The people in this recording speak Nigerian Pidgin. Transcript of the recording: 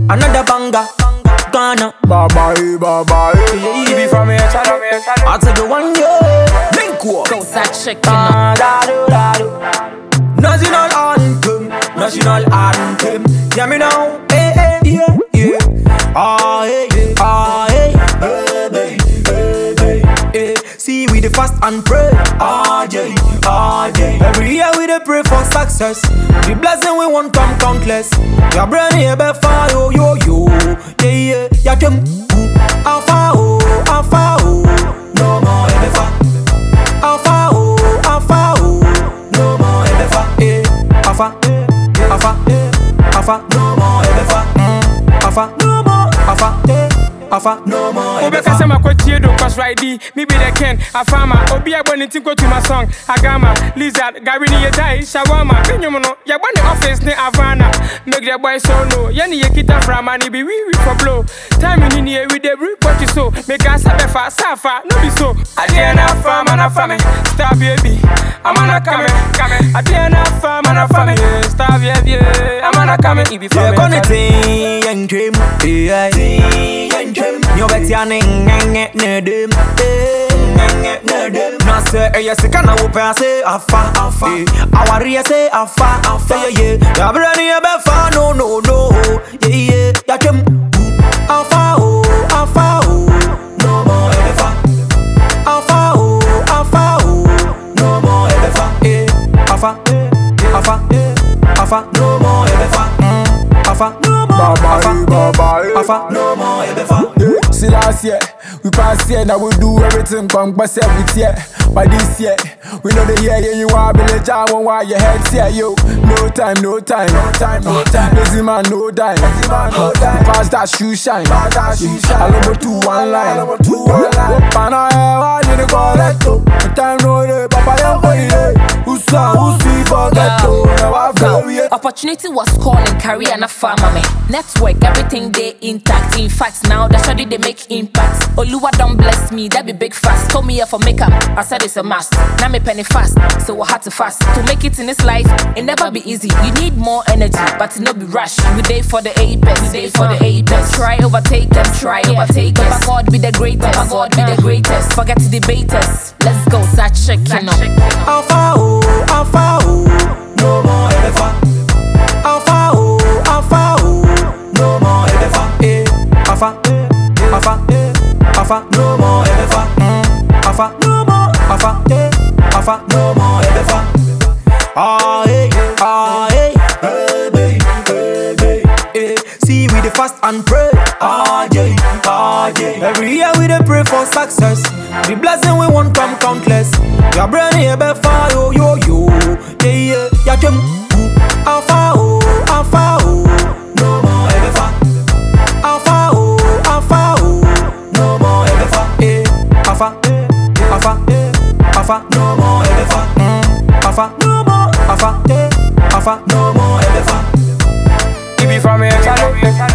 another banger. Ghana, bye bye. You be from here, I take the one yeah. Link up. Go start checking National anthem, national anthem. Hear me now, hey, yeah, yeah. Ah, hey, baby, hey. See we the fast and pray. Ah, yeah. Every year we dey pray for success. The blessing we want come countless. Your brain here be fire, yo. Yeah. Ya kem, alpha oh. No more ever. Alpha oh. No more ever. Alpha. No more ever. Alpha. No more ever. Obeka sama kwa chiedo cause right me be the ken afama obi aboni tinko to my song agama lizard gary ni yedai shawama penyumo ya bani office ni avana make the boy so no yani yekita frama ni be we for blow time ni ni we dey report so make us have safa no be so adiana fama na fame star baby amana kame adiana fama na fame star baby amana kame ibi fame gonna ting and dream Nyo beti ya ne dem Na se eye se kana wupe ya se afa Awari ya se afa Yeah Ya brani ya befa no Yeah Ya kem Alpha oh No more ever Alpha oh No more ever Alpha No more ever Alpha No more ever See last year, we pass here, now we do everything come but with year. But this year, we know the year you are be the jam on why your head's here, yo. No time. Lazy man, no dime. Pass that shoe shine. I love 2 1 line. Pana I didn't call that too. Time no day, Papa young boy. Who's see forget to. Opportunity was calling, career and a farmer. Network, everything they intact. In fact, now that's how they make impact. Oluwa don't bless me, that be big fast. Told me here for makeup, I said it's a must. Now me penny fast, so I had to fast. To make it in this life, it never be easy. You need more energy, but it no be rush. We day for the apex, Try overtake them, Papa God be the greatest, Forget the debaters. Let's go, start checking up. Alpha oh. No more ever. Alpha oh. No more ever. Alpha. No more ever. Alpha. No more ever. Ah, hey. See we the fast and pray. Ah, yeah. Every year we dey pray for success. The blessing we want come countless. Your brain here be fire, yo. Yeah. Ya kem Alpha oh. No more ever. Alpha oh. No more ever. Alpha. No more ever. Alpha. No more ever. Ibi from here,